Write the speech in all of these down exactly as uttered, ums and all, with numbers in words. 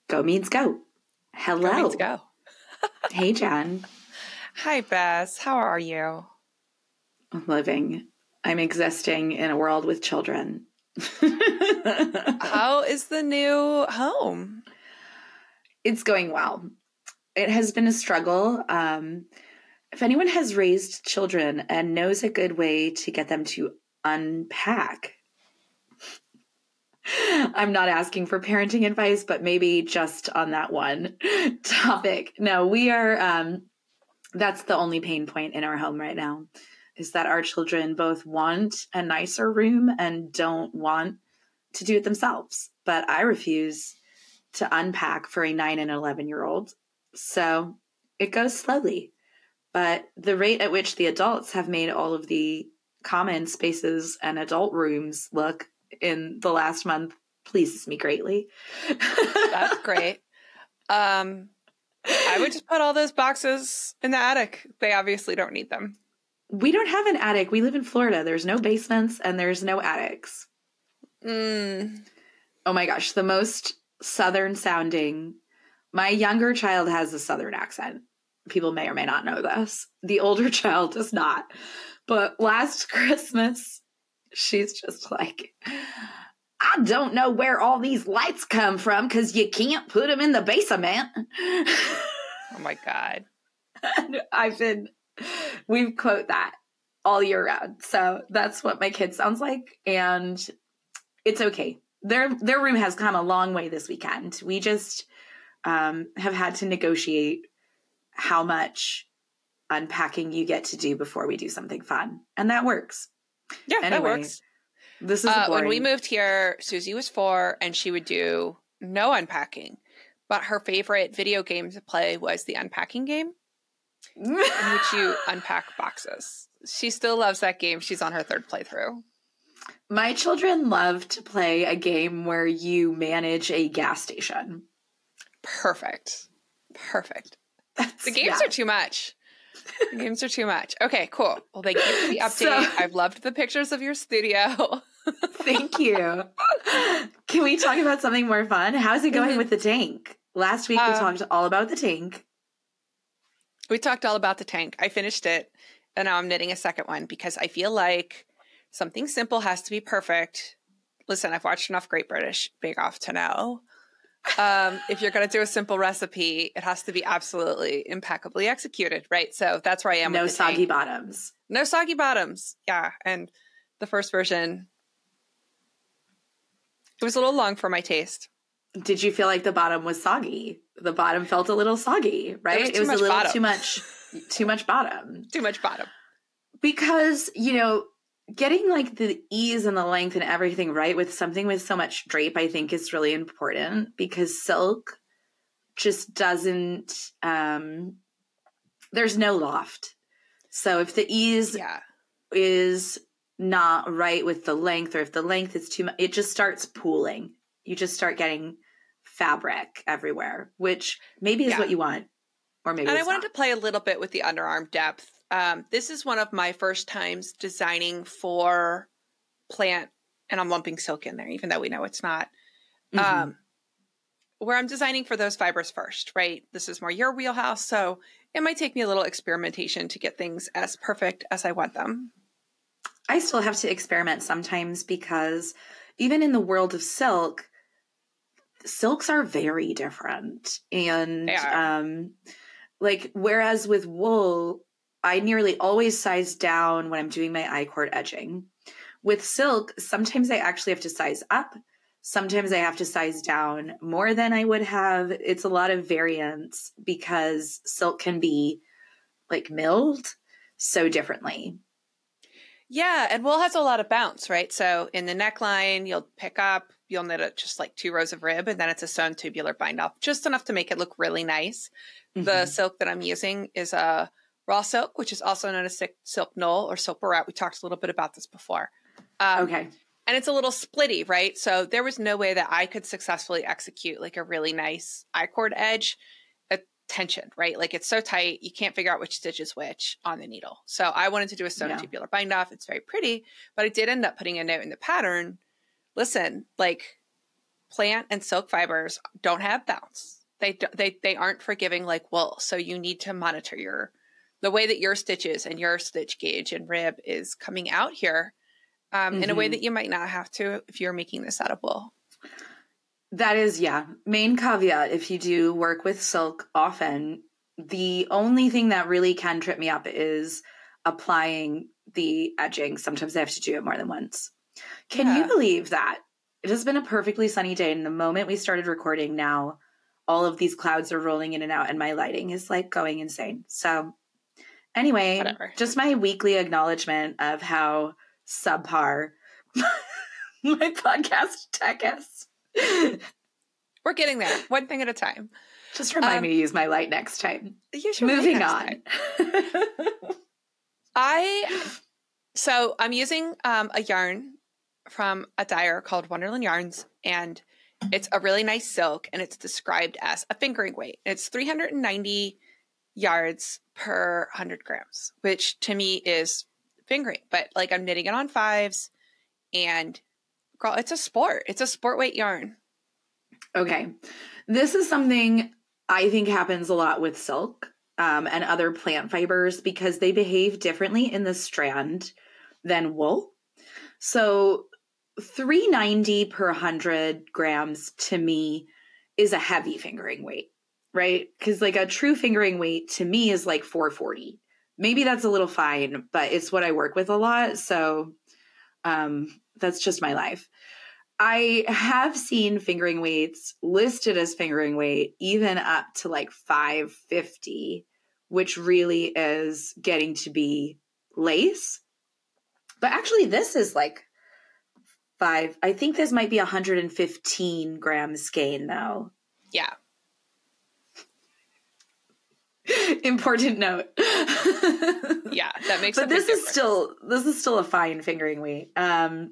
Go means go. Hello. Go means go. Hey, Jen. Hi, Bess. How are you? I'm living. I'm existing in a world with children. How is the new home? It's going well. It has been a struggle. Um, if anyone has raised children and knows a good way to get them to unpack, I'm not asking for parenting advice, but maybe just on that one topic. No, we are, um, that's the only pain point in our home right now, is that our children both want a nicer room and don't want to do it themselves. But I refuse to unpack for a nine and eleven year old. So it goes slowly. But the rate at which the adults have made all of the common spaces and adult rooms look in the last month pleases me greatly. That's great. Um, I would just put all those boxes in the attic. They obviously don't need them. We don't have an attic. We live in Florida. There's no basements and there's no attics. Mm. Oh my gosh. The most Southern sounding. My younger child has a Southern accent. People may or may not know this. The older child does not. But last Christmas, she's just like, I don't know where all these lights come from because you can't put them in the basement. Oh my God. And I've been, we quote that all year round. So that's what my kid sounds like. And it's okay. Their, their room has come a long way this weekend. We just um, have had to negotiate how much unpacking you get to do before we do something fun. And that works. Yeah, anyway, that works. This is uh, boring. When we moved here, Susie was four and she would do no unpacking. But her favorite video game to play was the unpacking game, in which you unpack boxes. She still loves that game. She's on her third playthrough. My children love to play a game where you manage a gas station. Perfect. Perfect. That's, the games yeah. are too much. The games are too much. Okay, cool. Well, thank you for the update. So, I've loved the pictures of your studio. Thank you. Can we talk about something more fun? How's it going mm-hmm. with the tank? Last week we um, talked all about the tank. We talked all about the tank. I finished it, and now I'm knitting a second one because I feel like something simple has to be perfect. Listen, I've watched enough Great British Bake Off to know. Um, if you're going to do a simple recipe, it has to be absolutely impeccably executed, right? So that's where I am. No with the soggy tank. bottoms. No soggy bottoms. Yeah. And the first version, it was a little long for my taste. Did you feel like the bottom was soggy? The bottom felt a little soggy, right? Was it was a little bottom. too much, too much bottom. Too much bottom. Because, you know, getting like the ease and the length and everything right with something with so much drape, I think is really important because silk just doesn't, um, there's no loft. So if the ease yeah. is not right with the length, or if the length is too much, it just starts pooling. You just start getting fabric everywhere, which maybe is yeah. what you want. Or maybe And it's I wanted not. to play a little bit with the underarm depth. Um, this is one of my first times designing for plant, and I'm lumping silk in there, even though we know it's not, Mm-hmm. um, where I'm designing for those fibers first, right? This is more your wheelhouse. So it might take me a little experimentation to get things as perfect as I want them. I still have to experiment sometimes because even in the world of silk, silks are very different. And um, like, whereas with wool, I nearly always size down when I'm doing my I-cord edging. With silk, sometimes I actually have to size up. Sometimes I have to size down more than I would have. It's a lot of variance because silk can be like milled so differently. Yeah, and wool has a lot of bounce, right? So in the neckline, you'll pick up, you'll knit it just like two rows of rib, and then it's a sewn tubular bind off, just enough to make it look really nice. Mm-hmm. The silk that I'm using is a raw silk, which is also known as silk knoll or silk barrette. We talked a little bit about this before. Um, okay. And it's a little splitty, right? So there was no way that I could successfully execute like a really nice I-cord edge tension, right? Like it's so tight, you can't figure out which stitch is which on the needle. So I wanted to do a sewn yeah. tubular bind off. It's very pretty, but I did end up putting a note in the pattern. Listen, like plant and silk fibers don't have bounce. They do, they they aren't forgiving like wool. So you need to monitor your the way that your stitches and your stitch gauge and rib is coming out here um, mm-hmm. in a way that you might not have to if you're making this out of wool. That is, yeah. Main caveat, if you do work with silk often, the only thing that really can trip me up is applying the edging. Sometimes I have to do it more than once. Can yeah. you believe that? It has been a perfectly sunny day, and the moment we started recording now, all of these clouds are rolling in and out, and my lighting is like going insane. So anyway, Whatever. Just my weekly acknowledgement of how subpar my podcast tech is. We're getting there, one thing at a time. Just remind um, me to use my light next time. Moving on. I so I'm using um, a yarn from a dyer called Wonderland Yarns, and it's a really nice silk, and it's described as a fingering weight. It's three hundred ninety yards per one hundred grams, which to me is fingering. But like I'm knitting it on fives, and girl, it's a sport. It's a sport weight yarn. Okay. This is something I think happens a lot with silk um, and other plant fibers because they behave differently in the strand than wool. So three ninety per one hundred grams to me is a heavy fingering weight, right? Because like a true fingering weight to me is like four forty. Maybe that's a little fine, but it's what I work with a lot. So um, that's just my life. I have seen fingering weights listed as fingering weight even up to like five fifty, which really is getting to be lace. But actually this is like five. I think this might be one hundred fifteen grams skein though. Yeah. Important note. Yeah, that makes but a big this difference. is still this is still a fine fingering weight. Um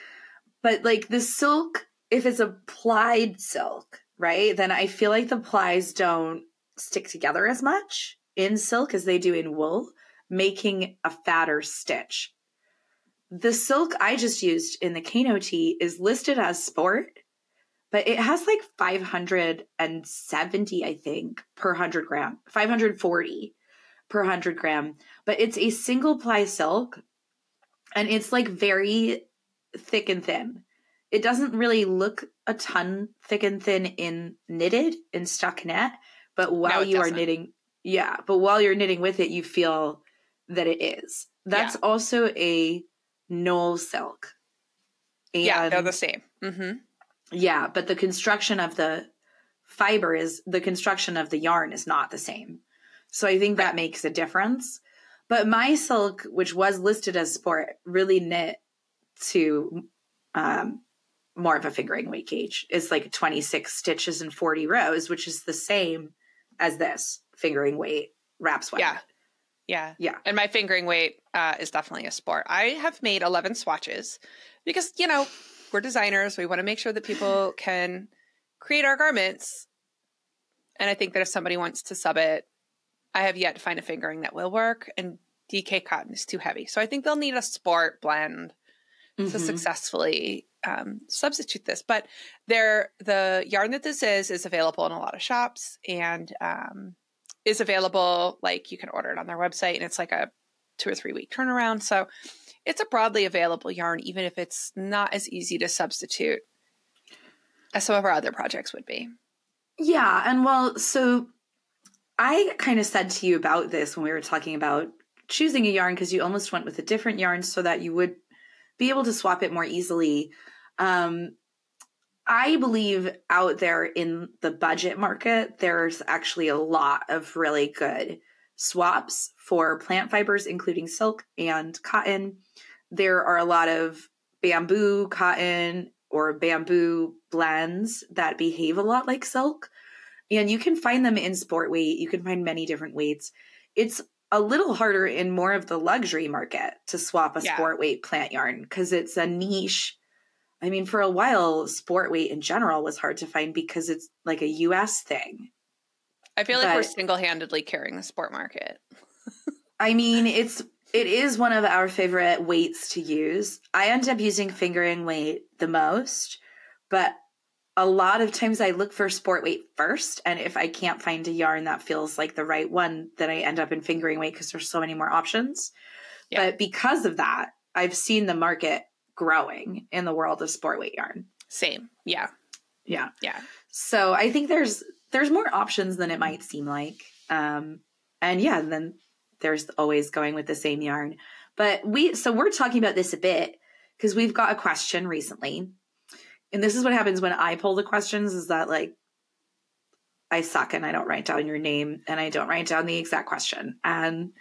But like the silk, if it's applied silk, right, then I feel like the plies don't stick together as much in silk as they do in wool, making a fatter stitch. The silk I just used in the Kano tee is listed as sport, but it has like five hundred seventy, I think, per one hundred gram, five hundred forty per one hundred gram. But it's a single ply silk, and it's like very thick and thin. It doesn't really look a ton thick and thin in knitted, in stockinette, but while no, you doesn't. are knitting, yeah, but while you're knitting with it, you feel that it is. That's yeah. also a knoll silk. And yeah, they're the same. Mm-hmm. Yeah, but the construction of the fiber is, the construction of the yarn is not the same. So I think that right. makes a difference. But my silk, which was listed as sport, really knit to um, more of a fingering weight gauge. It's like twenty-six stitches and forty rows, which is the same as this fingering weight wrap sweater. Yeah. Yeah. Yeah. And my fingering weight uh, is definitely a sport. I have made eleven swatches because, you know, we're designers. We want to make sure that people can create our garments. And I think that if somebody wants to sub it, I have yet to find a fingering that will work. And D K cotton is too heavy. So I think they'll need a sport blend mm-hmm. to successfully um, substitute this. But there, the yarn that this is, is available in a lot of shops and um, is available, like you can order it on their website, and it's like a two or three week turnaround. So it's a broadly available yarn, even if it's not as easy to substitute as some of our other projects would be. Yeah. And well, so I kind of said to you about this when we were talking about choosing a yarn, because you almost went with a different yarn so that you would be able to swap it more easily. Um, I believe out there in the budget market, there's actually a lot of really good swaps for plant fibers, including silk and cotton. There are a lot of bamboo cotton or bamboo blends that behave a lot like silk. And you can find them in sport weight. You can find many different weights. It's a little harder in more of the luxury market to swap a yeah. sport weight plant yarn because it's a niche. I mean, for a while, sport weight in general was hard to find because it's like a U S thing. I feel like but, we're single-handedly carrying the sport market. I mean, it's it is one of our favorite weights to use. I end up using fingering weight the most, but a lot of times I look for sport weight first. And if I can't find a yarn that feels like the right one, then I end up in fingering weight because there's so many more options. Yeah. But because of that, I've seen the market growing in the world of sport weight yarn. Same. Yeah. Yeah. Yeah. So I think there's, there's more options than it might seem like. Um, and yeah, then there's always going with the same yarn. But we, so we're talking about this a bit because we've got a question recently. And this is what happens when I pull the questions is that like I suck and I don't write down your name and I don't write down the exact question. And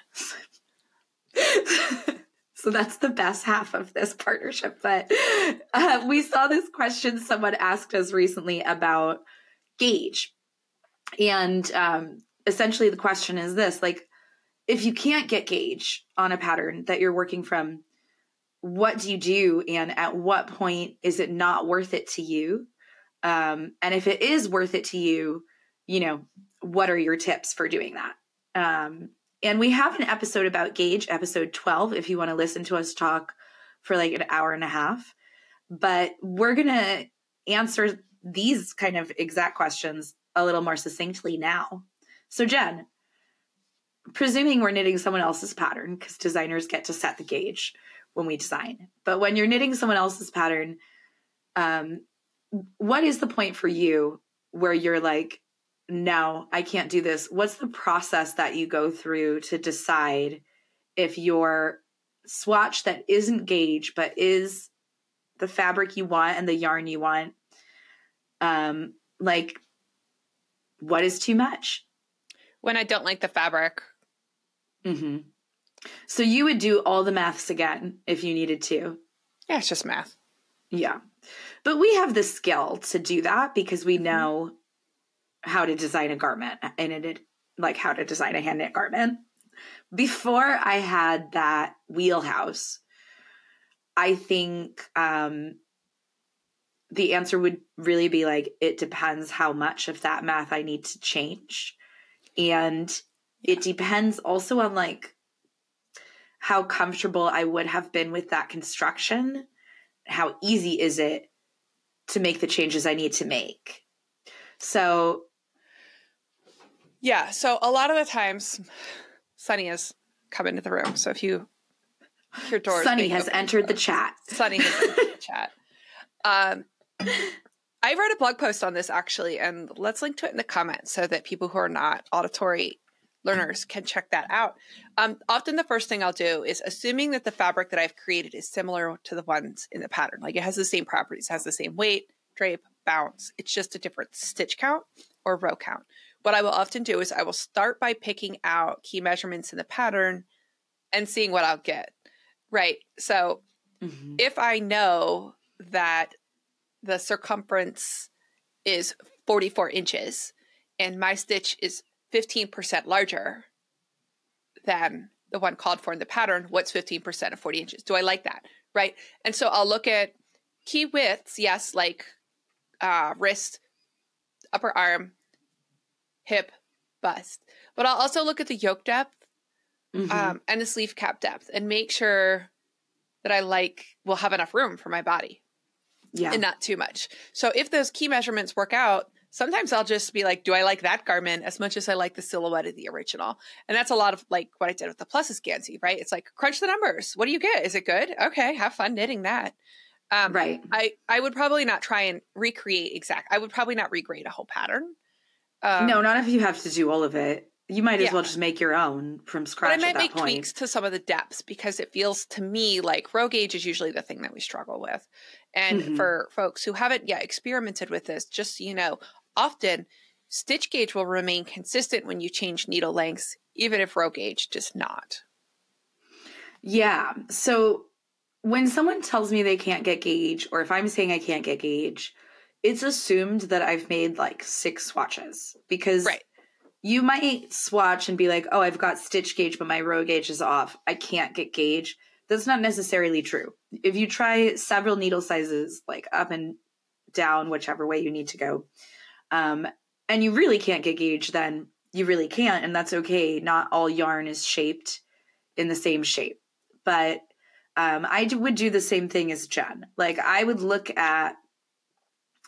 so that's the best half of this partnership. But uh, we saw this question someone asked us recently about gauge. And um, essentially the question is this, like, if you can't get gauge on a pattern that you're working from, what do you do? And at what point is it not worth it to you? Um, and if it is worth it to you, you know, what are your tips for doing that? Um, and we have an episode about gauge, episode twelve, if you want to listen to us talk for like an hour and a half. But we're going to answer these kind of exact questions a little more succinctly now. So Jen, presuming we're knitting someone else's pattern, because designers get to set the gauge when we design. But when you're knitting someone else's pattern, um, what is the point for you where you're like, no, I can't do this? What's the process that you go through to decide if your swatch that isn't gauge, but is the fabric you want and the yarn you want, um, like, what is too much? When I don't like the fabric. Mm-hmm. So you would do all the maths again if you needed to. Yeah, it's just math. Yeah. But we have the skill to do that because we know how to design a garment and it, like how to design a hand knit garment. Before I had that wheelhouse, I think um, the answer would really be like, it depends how much of that math I need to change. And yeah. It depends also on like how comfortable I would have been with that construction. How easy is it to make the changes I need to make? So, yeah. So a lot of the times, Sunny has come into the room. So if you, your door, Sunny has entered the chat. Sunny has entered the chat. Um, I wrote a blog post on this actually, and let's link to it in the comments so that people who are not auditory learners can check that out. Um, often the first thing I'll do is assuming that the fabric that I've created is similar to the ones in the pattern. Like it has the same properties, has the same weight, drape, bounce. It's just a different stitch count or row count. What I will often do is I will start by picking out key measurements in the pattern and seeing what I'll get. Right. So mm-hmm. if I know that the circumference is forty-four inches and my stitch is fifteen percent larger than the one called for in the pattern, what's fifteen percent of forty inches? Do I like that? Right. And so I'll look at key widths. Yes. Like uh, wrist, upper arm, hip, bust. But I'll also look at the yoke depth mm-hmm. um, and the sleeve cap depth and make sure that I like will have enough room for my body. Yeah. And not too much. So if those key measurements work out, sometimes I'll just be like, do I like that garment as much as I like the silhouette of the original? And that's a lot of like what I did with the Pluses Gansey, right? It's like, crunch the numbers. What do you get? Is it good? Okay. Have fun knitting that. Um, right. I, I would probably not try and recreate exact. I would probably not regrade a whole pattern. Um, no, not if you have to do all of it. You might as yeah. well just make your own from scratch. But I might at that make point. tweaks to some of the depths because it feels to me like row gauge is usually the thing that we struggle with. And mm-hmm. for folks who haven't yet experimented with this, just so you know, often stitch gauge will remain consistent when you change needle lengths, even if row gauge does not. Yeah. So when someone tells me they can't get gauge, or if I'm saying I can't get gauge, it's assumed that I've made like six swatches because right. you might swatch and be like, oh, I've got stitch gauge, but my row gauge is off. I can't get gauge. That's not necessarily true. If you try several needle sizes, like up and down, whichever way you need to go, um, and you really can't get gauge, then you really can't. And that's okay. Not all yarn is shaped in the same shape. But um, I would do the same thing as Jen. Like I would look at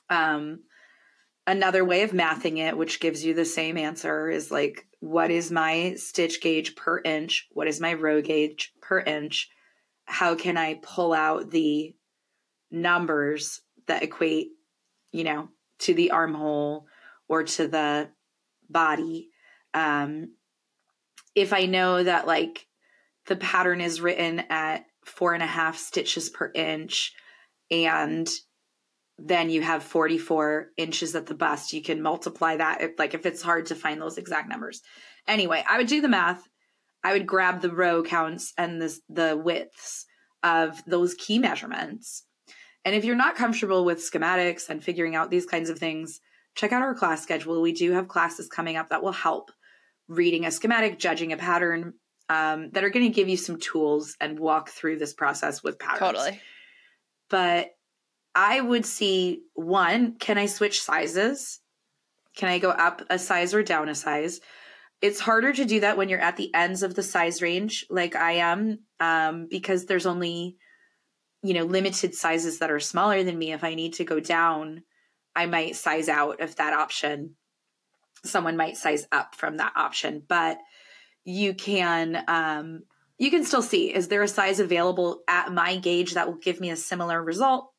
Um, another way of mathing it, which gives you the same answer, is like, what is my stitch gauge per inch? What is my row gauge per inch? How can I pull out the numbers that equate, you know, to the armhole or to the body? Um, if I know that like the pattern is written at four and a half stitches per inch, and then you have forty-four inches at the bust, you can multiply that. If, like if it's hard to find those exact numbers. Anyway, I would do the math. I would grab the row counts and this, the widths of those key measurements. And if you're not comfortable with schematics and figuring out these kinds of things, check out our class schedule. We do have classes coming up that will help reading a schematic, judging a pattern, um, that are going to give you some tools and walk through this process with patterns. Totally. But I would see, one, can I switch sizes? Can I go up a size or down a size? It's harder to do that when you're at the ends of the size range like I am, um, because there's only, you know, limited sizes that are smaller than me. If I need to go down, I might size out of that option. Someone might size up from that option, but you can, um, you can still see, is there a size available at my gauge that will give me a similar result?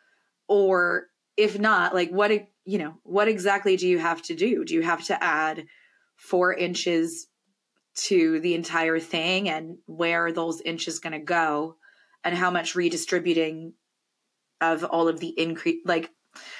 Or if not, like what, you know, what exactly do you have to do? Do you have to add four inches to the entire thing, and where are those inches going to go, and how much redistributing of all of the increase, like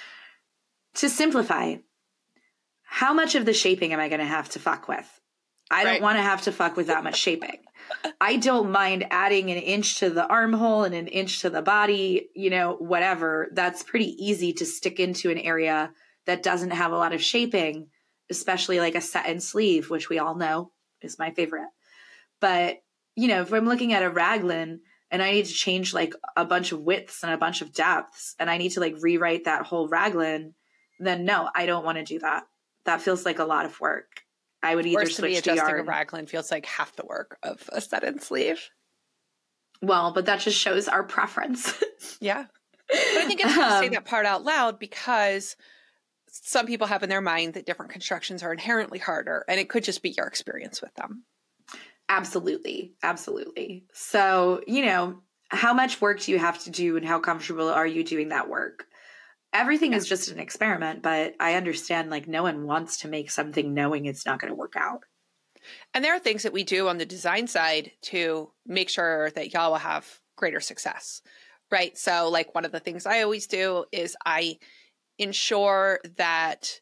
to simplify, how much of the shaping am I going to have to fuck with? I don't Right. want to have to fuck with that much shaping. I don't mind adding an inch to the armhole and an inch to the body, you know, whatever. That's pretty easy to stick into an area that doesn't have a lot of shaping, especially like a set-in sleeve, which we all know is my favorite. But, you know, if I'm looking at a raglan and I need to change like a bunch of widths and a bunch of depths, and I need to like rewrite that whole raglan, then no, I don't want to do that. That feels like a lot of work. I would either Whereas to me, switch to adjusting yarn. a raglan feels like half the work of a set-in sleeve. Well, but that just shows our preference. Yeah. But I think it's good to say Um, that part out loud, because some people have in their mind that different constructions are inherently harder, and it could just be your experience with them. Absolutely. Absolutely. So, you know, how much work do you have to do, and how comfortable are you doing that work? Everything Yeah. is just an experiment, but I understand like no one wants to make something knowing it's not going to work out. And there are things that we do on the design side to make sure that y'all will have greater success, right? So like one of the things I always do is I ensure that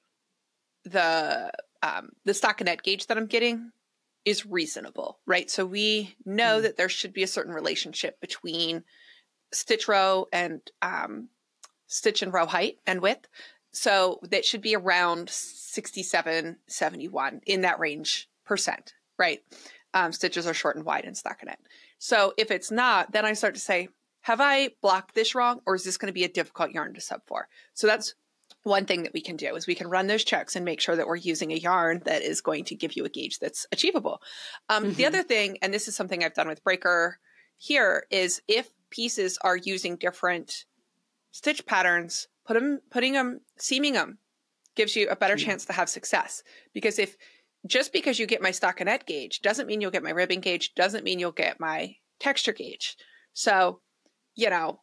the um, the stockinette gauge that I'm getting is reasonable, right? So we know Mm. that there should be a certain relationship between stitch row and um, stitch and row height and width. So that should be around sixty-seven, seventy-one, in that range percent, right? Um, stitches are short and wide in stockinette. So if it's not, then I start to say, have I blocked this wrong, or is this going to be a difficult yarn to sub for? So that's one thing that we can do, is we can run those checks and make sure that we're using a yarn that is going to give you a gauge that's achievable. Um, Mhm. The other thing, and this is something I've done with Breaker here, is if pieces are using different stitch patterns, put them, putting them, seaming them gives you a better Yeah. chance to have success. Because if just because you get my stockinette gauge doesn't mean you'll get my ribbon gauge, doesn't mean you'll get my texture gauge. So, you know,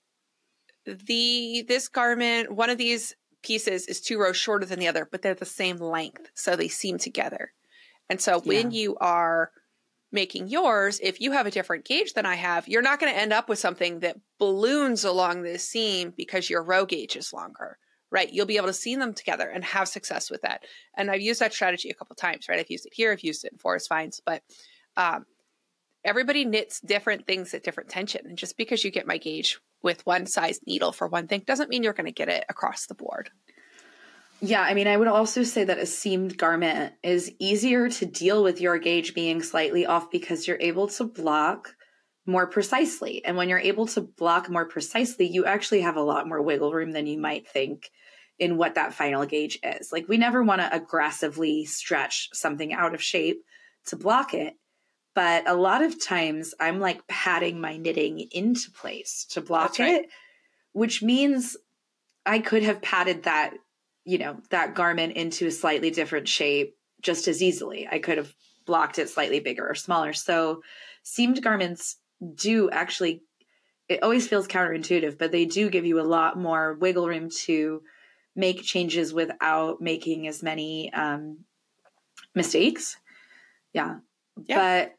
the this garment, one of these pieces is two rows shorter than the other, but they're the same length, so they seam together. And so when Yeah. you are making yours, if you have a different gauge than I have, you're not going to end up with something that balloons along this seam because your row gauge is longer, right? You'll be able to seam them together and have success with that. And I've used that strategy a couple times, right? I've used it here, I've used it in Forest Finds, but um, everybody knits different things at different tension. And just because you get my gauge with one size needle for one thing doesn't mean you're going to get it across the board. Yeah, I mean, I would also say that a seamed garment is easier to deal with your gauge being slightly off because you're able to block more precisely. And when you're able to block more precisely, you actually have a lot more wiggle room than you might think in what that final gauge is. Like, we never want to aggressively stretch something out of shape to block it. But a lot of times I'm like patting my knitting into place to block That's right. it, which means I could have padded that, you know, that garment into a slightly different shape just as easily. I could have blocked it slightly bigger or smaller. So seamed garments do actually, it always feels counterintuitive, but they do give you a lot more wiggle room to make changes without making as many um, mistakes. Yeah. yeah. But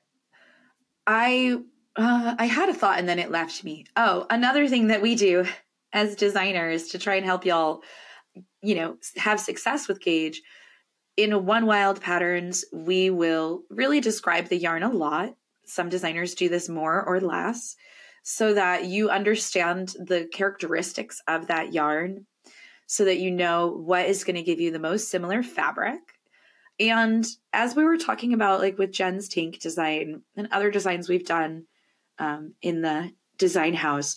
I, uh, I had a thought and then it left me. Oh, another thing that we do as designers to try and help y'all, you know, have success with Gauge, in One Wild Patterns, we will really describe the yarn a lot. Some designers do this more or less so that you understand the characteristics of that yarn, so that you know what is going to give you the most similar fabric. And as we were talking about, like with Jen's tank design and other designs we've done um, in the design house,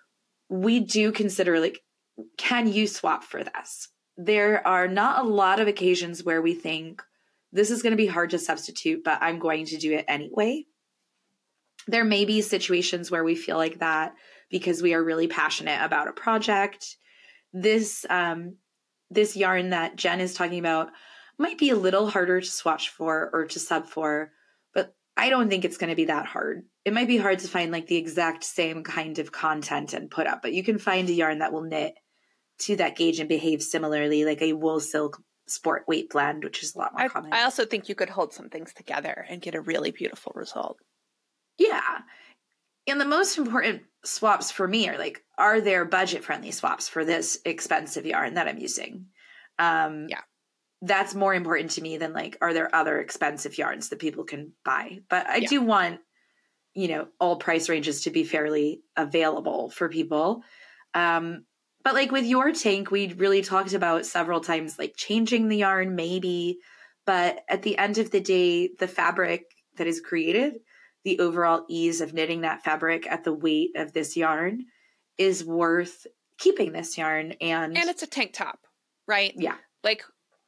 we do consider, like, can you swap for this? There are not a lot of occasions where we think this is going to be hard to substitute, but I'm going to do it anyway. There may be situations where we feel like that because we are really passionate about a project. This, um, this yarn that Jen is talking about might be a little harder to swatch for or to sub for, but I don't think it's going to be that hard. It might be hard to find like the exact same kind of content and put up, but you can find a yarn that will knit to that gauge and behave similarly, like a wool silk sport weight blend, which is a lot more I, common. I also think you could hold some things together and get a really beautiful result. Yeah. And the most important swaps for me are like, are there budget friendly swaps for this expensive yarn that I'm using? Um, yeah. That's more important to me than like, are there other expensive yarns that people can buy? But I yeah. do want, you know, all price ranges to be fairly available for people. Um, but like with your tank, we really talked about several times, like changing the yarn maybe, but at the end of the day, the fabric that is created, the overall ease of knitting that fabric at the weight of this yarn is worth keeping this yarn. And and it's a tank top, right? Yeah. Like,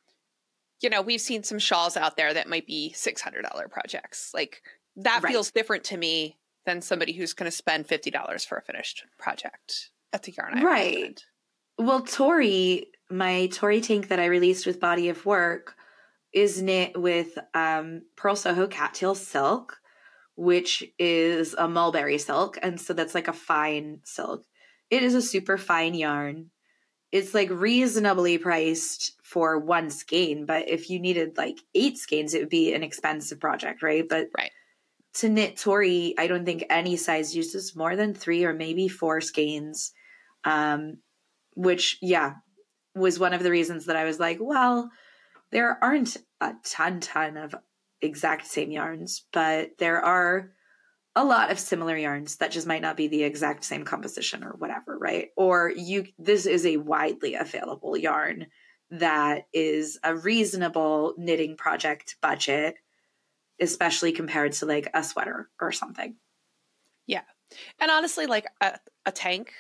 you know, we've seen some shawls out there that might be six hundred dollars projects. Like that Right. feels different to me than somebody who's going to spend fifty dollars for a finished project. That's a yarn I Right. recommend. Well, Tori, my Tori tank that I released with Body of Work is knit with um, Pearl Soho Cattail Silk, which is a mulberry silk. And so that's like a fine silk. It is a super fine yarn. It's like reasonably priced for one skein, but if you needed like eight skeins, it would be an expensive project, right? But right. to knit Tori, I don't think any size uses more than three or maybe four skeins, um, which, yeah, was one of the reasons that I was like, well, there aren't a ton, ton of exact same yarns, but there are a lot of similar yarns that just might not be the exact same composition or whatever, right? Or you, this is a widely available yarn that is a reasonable knitting project budget, especially compared to like a sweater or something. Yeah. And honestly, like a, a tank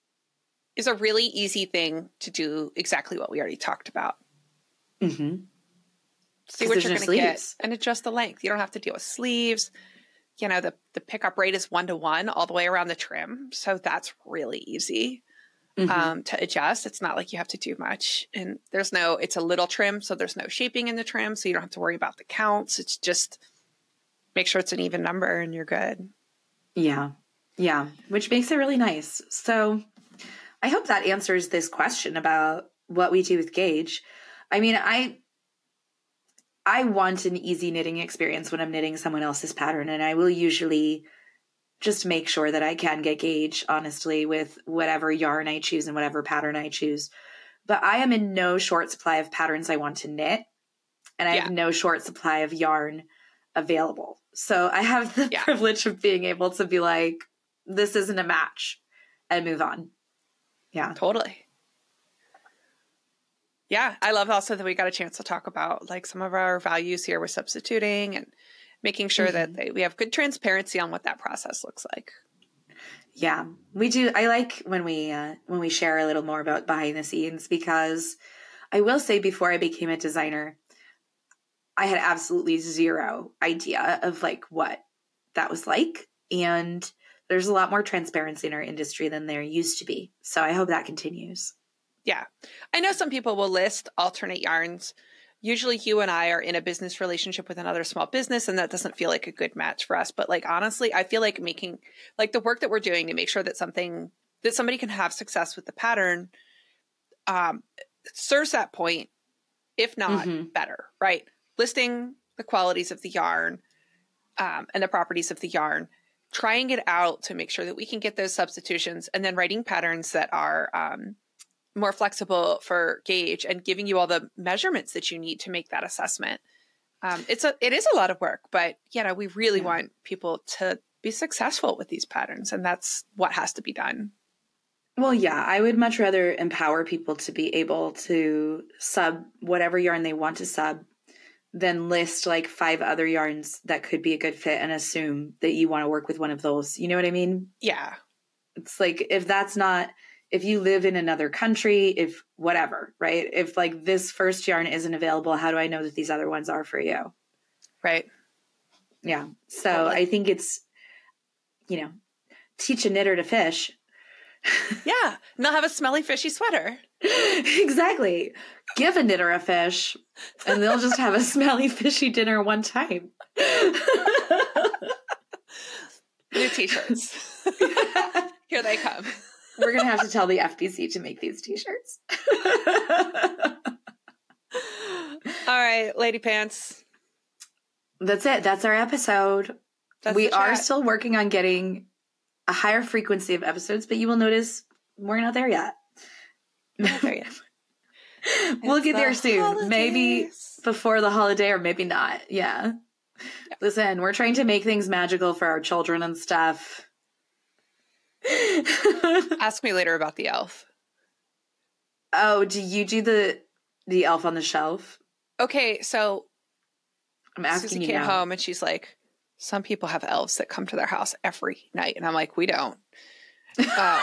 is a really easy thing to do exactly what we already talked about. Mm-hmm. See what you're going to get and adjust the length. You don't have to deal with sleeves. You know, the, the pickup rate is one to one all the way around the trim. So that's really easy mm-hmm. um, to adjust. It's not like you have to do much. And there's no, it's a little trim. So there's no shaping in the trim. So you don't have to worry about the counts. It's just make sure it's an even number and you're good. Yeah. Yeah. Which makes it really nice. So I hope that answers this question about what we do with Gauge. I mean, I, I want an easy knitting experience when I'm knitting someone else's pattern, and I will usually just make sure that I can get Gauge, honestly, with whatever yarn I choose and whatever pattern I choose. But I am in no short supply of patterns I want to knit, and I yeah. have no short supply of yarn available. So I have the yeah. privilege of being able to be like, this isn't a match, and move on. Yeah. Totally. Yeah, I love also that we got a chance to talk about like some of our values here with substituting and making sure mm-hmm. that they, we have good transparency on what that process looks like. Yeah, we do. I like when we uh, when we share a little more about behind the scenes, because I will say before I became a designer, I had absolutely zero idea of like what that was like. And there's a lot more transparency in our industry than there used to be. So I hope that continues. Yeah. I know some people will list alternate yarns. Usually you and I are in a business relationship with another small business, and that doesn't feel like a good match for us. But like, honestly, I feel like making like the work that we're doing to make sure that something that somebody can have success with the pattern um, serves that point, if not Mm-hmm. better, right? Listing the qualities of the yarn um, and the properties of the yarn, trying it out to make sure that we can get those substitutions, and then writing patterns that are um, more flexible for gauge and giving you all the measurements that you need to make that assessment. Um, it's a, it is a lot of work, but you know, we really Yeah. want people to be successful with these patterns, and that's what has to be done. Well, yeah, I would much rather empower people to be able to sub whatever yarn they want to sub than list like five other yarns that could be a good fit and assume that you want to work with one of those. You know what I mean? Yeah. It's like, if that's not, if you live in another country, if whatever, right? If like this first yarn isn't available, how do I know that these other ones are for you? Right. Yeah. So Totally. I think it's, you know, teach a knitter to fish. Yeah. And they'll have a smelly, fishy sweater. Exactly. Give a knitter a fish and they'll just have a smelly, fishy dinner one time. New t-shirts. Here they come. We're going to have to tell the F B C to make these t-shirts. All right, Lady Pants. That's it. That's our episode. That's we the are chat. still working on getting a higher frequency of episodes, but you will notice we're not there yet. Not there yet. We'll It's get the there soon. Maybe holidays. before the holiday or maybe not. Yeah. Yeah. Listen, we're trying to make things magical for our children and stuff. Ask me later about the elf. Oh, do you do the the elf on the shelf? Okay, so I'm asking Susie you came now. home and she's like, some people have elves that come to their house every night. And I'm like, we don't. Um,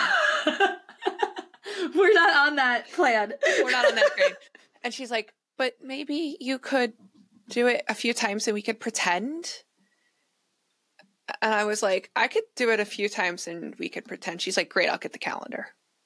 We're not on that plan. we're not on that train. And she's like, but maybe you could do it a few times and we could pretend. And I was like, I could do it a few times and we could pretend. She's like, great, I'll get the calendar.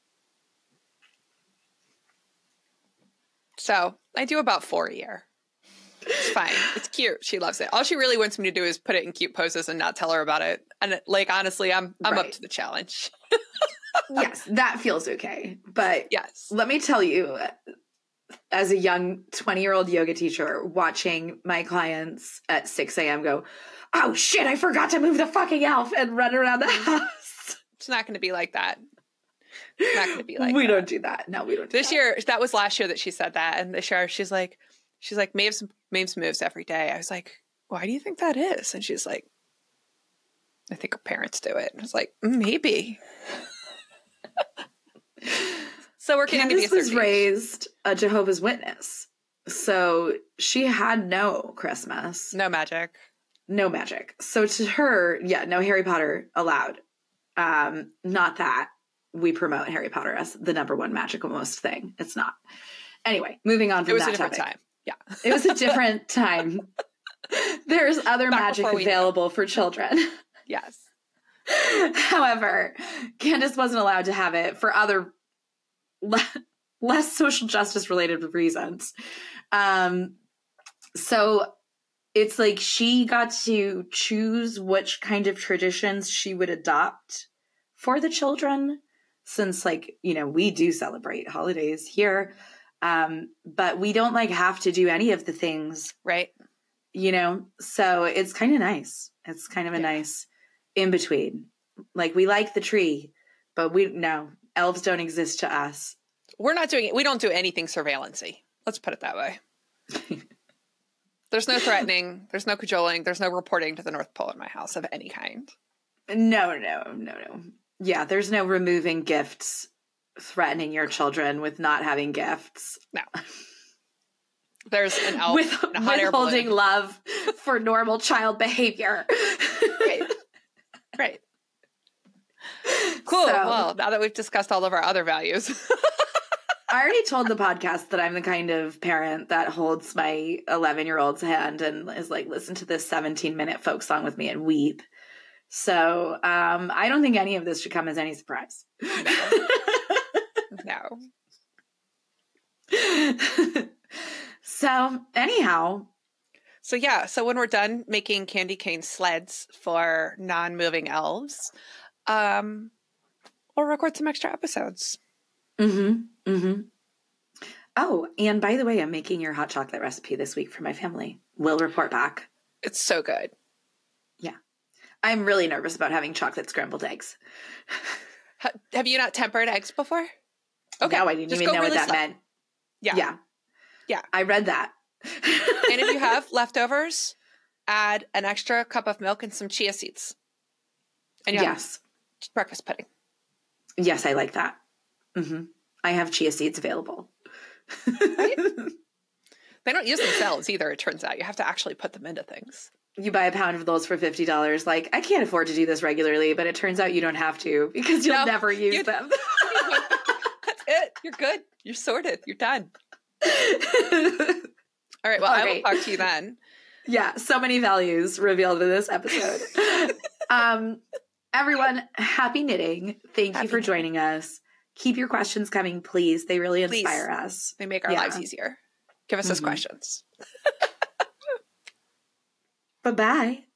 So I do about four a year. It's fine. It's cute. She loves it. All she really wants me to do is put it in cute poses and not tell her about it. And it, like, honestly, I'm I'm Right. up to the challenge. Yes, that feels okay. But Yes. let me tell you, as a young twenty-year-old yoga teacher, watching my clients at six a.m. go, oh shit, I forgot to move the fucking elf and run around the house. It's not going to be like that. It's not going to be like we that. don't do that. No, we don't do This that. year, that was last year that she said that. And this year, she's like, she's like, Maeve's, Maeve's moves every day. I was like, why do you think that is? And she's like, I think her parents do it. And I was like, "Mm, maybe. So we're getting to be a Candace was certain age. raised a Jehovah's Witness. So she had no Christmas, No magic. no magic. So to her, yeah, no Harry Potter allowed. Um, not that we promote Harry Potter as the number one magical most thing. It's not. Anyway, moving on It from was that a different topic. time. Yeah. It was a different time. There's other Back magic before we knew. available for children. Yes. However, Candace wasn't allowed to have it for other le- less social justice related reasons. Um, so it's like she got to choose which kind of traditions she would adopt for the children, since, like, you know, we do celebrate holidays here. Um, but we don't like have to do any of the things, Right. you know? So it's kind of nice. It's kind of a Yeah. nice in between. Like, we like the tree, but we, no, elves don't exist to us. We're not doing it. We don't do anything surveillance-y. Let's put it that way. There's no threatening. There's no cajoling. There's no reporting to the North Pole in my house of any kind. No, no, no, no. Yeah, there's no removing gifts, threatening your children with not having gifts. No. There's an elf With and a hot air withholding balloon. love for normal child behavior. Right. Right. Cool. So- Well, now that we've discussed all of our other values. I already told the podcast that I'm the kind of parent that holds my eleven-year-old's hand and is like, listen to this seventeen-minute folk song with me and weep. So um, I don't think any of this should come as any surprise. No. So anyhow. So yeah, so when we're done making candy cane sleds for non-moving elves, um, we'll record some extra episodes. Mm-hmm. Mm-hmm. Oh, and by the way, I'm making your hot chocolate recipe this week for my family. We'll report back. It's so good. Yeah. I'm really nervous about having chocolate scrambled eggs. Ha- have you not tempered eggs before? Okay. No, I didn't Just even know really what that slow. meant. Yeah. Yeah. Yeah. I read that. And if you have leftovers, add an extra cup of milk and some chia seeds. And you yes. have breakfast pudding. Yes, I like that. Mm-hmm. I have chia seeds available. Right? They don't use themselves either, it turns out. You have to actually put them into things. You buy a pound of those for fifty dollars. Like, I can't afford to do this regularly, but it turns out you don't have to because you'll no, never use them. That's it. You're good. You're sorted. You're done. All right. Well, All I right. will talk to you then. Yeah. So many values revealed in this episode. um, everyone, happy knitting. Thank happy you for joining us. Keep your questions coming, please. They really inspire please. us. They make our yeah. lives easier. Give us mm-hmm. those questions. Bye-bye.